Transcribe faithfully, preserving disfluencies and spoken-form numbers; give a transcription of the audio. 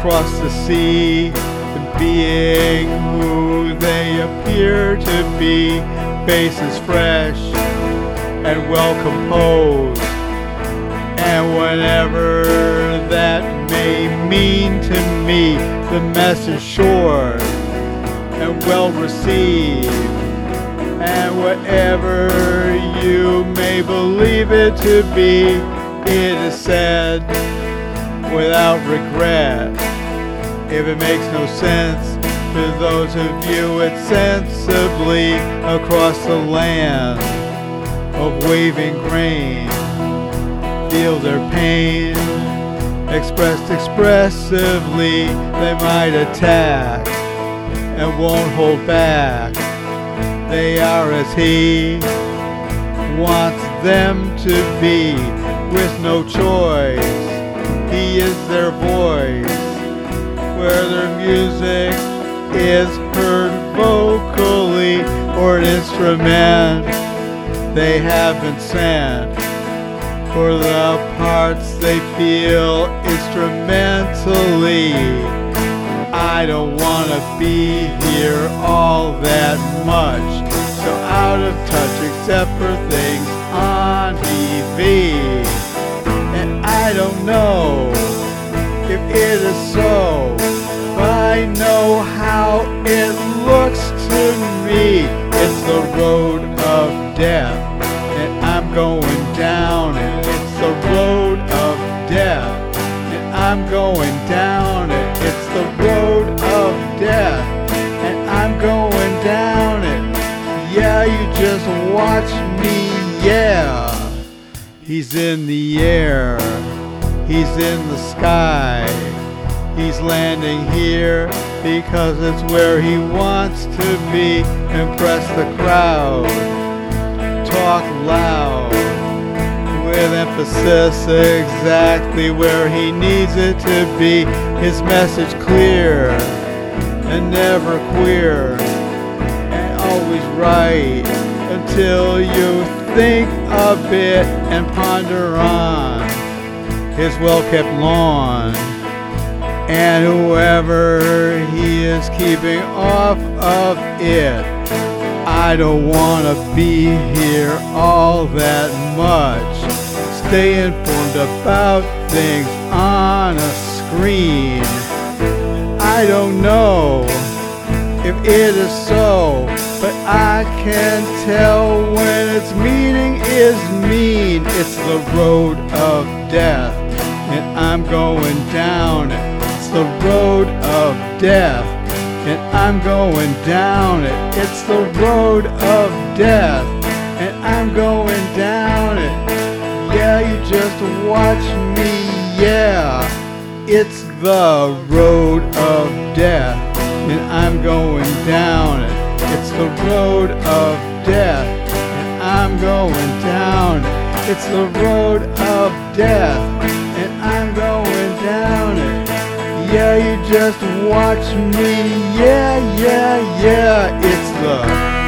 across the sea, the being who they appear to be, faces fresh and well composed, and whatever that may mean to me, the message sure and well received, and whatever you may believe it to be, it is said without regret. If it makes no sense to those who view it sensibly, across the land of waving grain, feel their pain expressed expressively. They might attack and won't hold back. They are as he wants them to be, with no choice. He is their voice, where their music is heard vocally, or an instrument they have been sent for the parts they feel instrumentally. I don't want to be here all that much, so out of touch except for things on T V. And I don't know if it is so, but I know how it looks to me. It's the road of death, and I'm going down it. It's the road of death, and I'm going down it. It's the road of death, and I'm going down it. Yeah, you just watch me, yeah. He's in the air, he's in the sky. He's landing here because it's where he wants to be. Impress the crowd, talk loud, with emphasis exactly where he needs it to be. His message clear and never queer, and always right until you think a bit and ponder on his well-kept lawn, and whoever he is keeping off of it. I don't want to be here all that much. Stay informed about things on a screen. I don't know if it is so, but I can tell when its meaning is mean. It's the road of death, and I'm going down it. It's the road of death, and I'm going down it. It's the road of death, and I'm going down it. Yeah, you just watch me, yeah. It's the road of death, and I'm going down it. It's the road of death, and I'm going down it. It's the road of death, and I'm going down it. Yeah, you just watch me, yeah, yeah, yeah. It's the